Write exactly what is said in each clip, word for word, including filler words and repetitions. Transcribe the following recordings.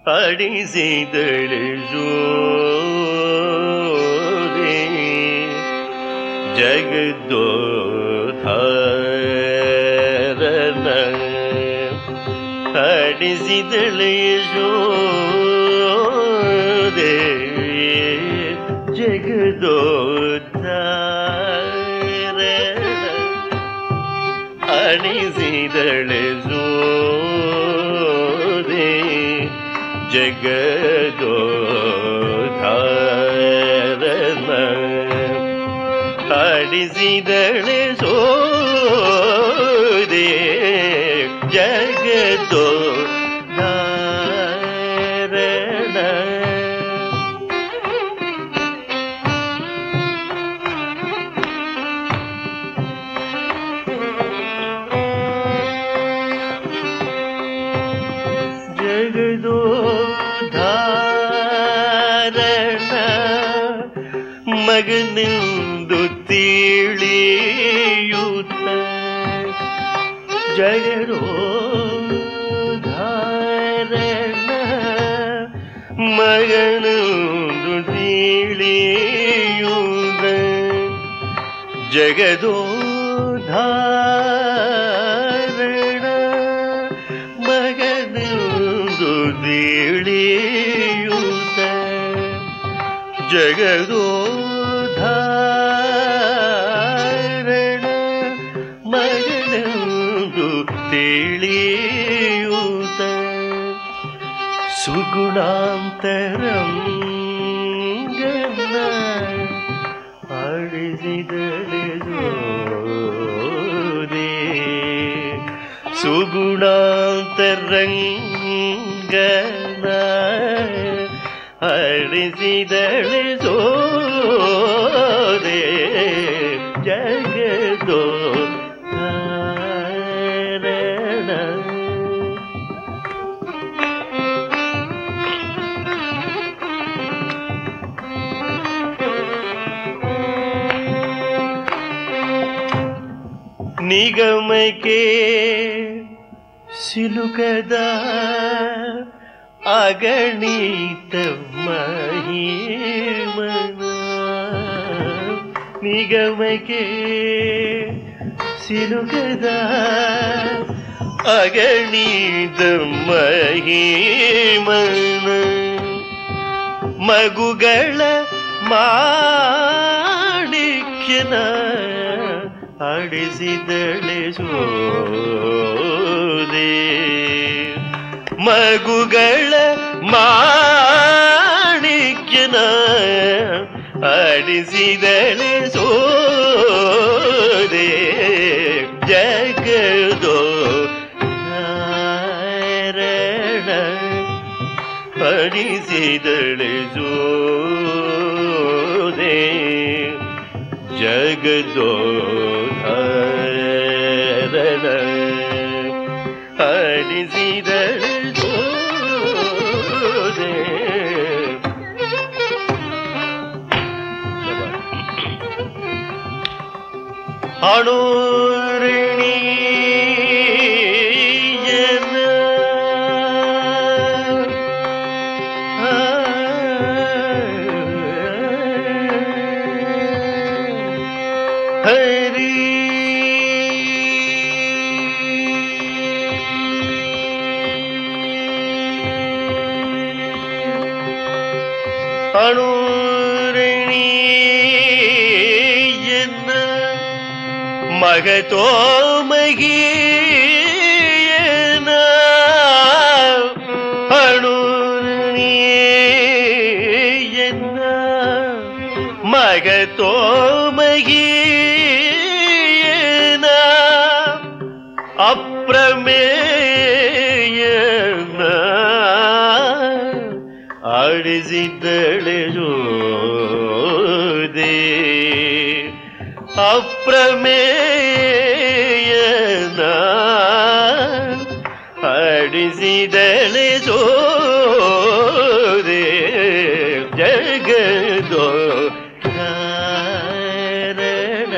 ಅಡಿಸಿದಳು ಜೋದೆ ಜಗದೋದ್ಧಾರನ ಅಡಿಸಿದಳು ಜೋದೆ ಜಗದೋದ್ಧಾರನ ಅಡಿಸಿದಳು ಜೋದೆ ಜಗದೋದ್ಧಾರನ ಅಡಿಸಿದಳೆ ಸೋದೆ ಜಗದೋದ್ಧಾರನ ಜಗದೋದ್ಧಾರನ ಮಗನೆಂದು ತಿಳಿಯುತ್ತ ಜಗದೋದ್ಧಾರನ ಮಗನೆಂದು ತಿಳಿಯುತ್ತ ಜಗದೋದ್ಧಾರನ ಮಗನೆಂದು ತಿಳಿಯುತ್ತ ಜಗದೋದ್ಧಾರನ ಮಗನೆಂದು ತಿಳಿಯುತ್ತ ಸುಗುಣಾಂತರಂಗನ ಆಡಿಸಿದಳೆ ಜೋದೆ ಸುಗುಣಾಂತರಂಗನ ಆಡಿಸಿದಳೆ ಜೋದೆ ಜಗದೋದ್ಧಾರನ ನಿಗಮಕ್ಕೆ ಸಿಲುಕದ ಅಗಣಿತ ಮಹಿಮನ ನಿಗಮಕ್ಕೆ ಸಿಲುಕದ ಅಗಣಿತ ಮಹಿಮನ ಮಗುಗಳ ಮಾಣಿಕ್ಯನ ಆಡಿಸಿದಳೆ ಸೋದೆ ಮಗುಗಳ ಮಾಣಿಕ್ಯನ ಆಡಿಸಿದಳೆ ಸೋದೆ ಜಗದೋದ್ಧಾರನ ಆಡಿಸಿದಳೆ ಸೋದೆ ಜಗದೋದ್ಧಾರನ ಆಡಿಸಿದಳೆ ಸೋದೆ ಅಣೋರಣೀಯನ ಹರಿ ಅಣೋರಣೀಯನ ಮಗತೋ ಮಗೀಯನ ಅಣೋರಣೀಯನ ಮಗತೋ ಮಗೀಯನ ಅಪ್ರಮೇಯನ ಆಡಿಸಿದಳೆ ಜೋದೆ ಅಪ್ರಮೇಯನ ಆಡಿಸಿದಳೆ ಜೋದೆ ಜಗದೋದ್ಧಾರನ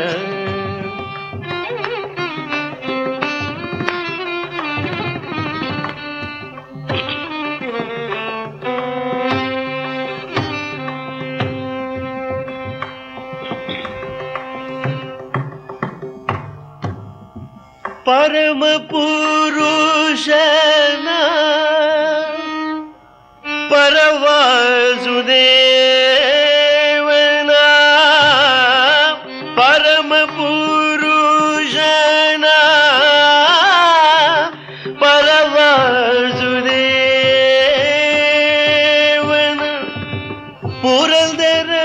ಪರಮ ಪುರುಷನ ಪರವಾಸುದೇವನ ಪರಮ ಪುರುಷನ ಪರವಾಸುದೇವನ ಪುರಂದರ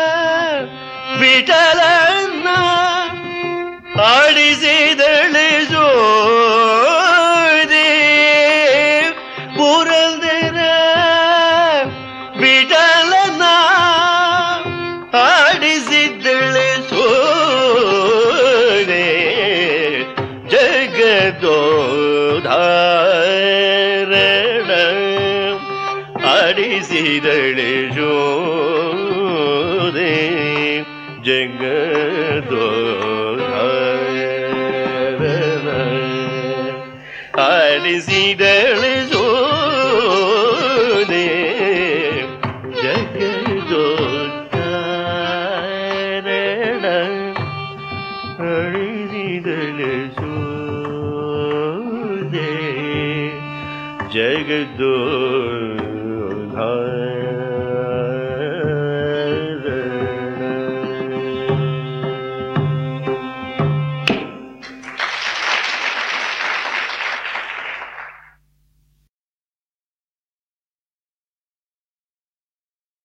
ವಿಠಲನ ಆಡಿಸಿದಳೆ ಸೋದೆ ಪುರಂದರ ವಿಠಲನ ಆಡಿಸಿದಳೆ ಸೋದೆ ಜಗದೋಧಾರಣ ಆಡಿಸಿದಳೆ ಸೋದೆ ಜಗದೋಧಾರಣ ಆಡಿಸಿದಳೆ ಸೋದೆ ಜಗದೋಧಾರಣ ಆಡಿಸಿದಳೆ ಸೋದೆ ಜಗದೋ